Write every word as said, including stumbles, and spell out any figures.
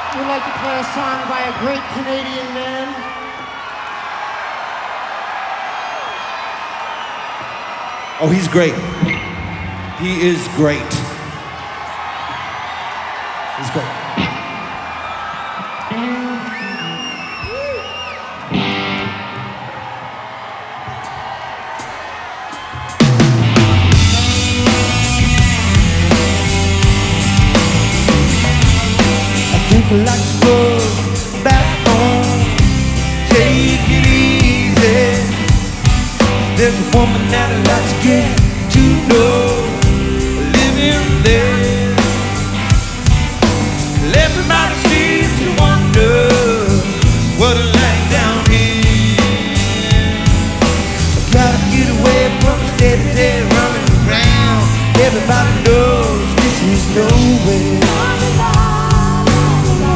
We'd like to play a song by a great Canadian man. Oh, he's great. He is great. He's great. I think I like to go back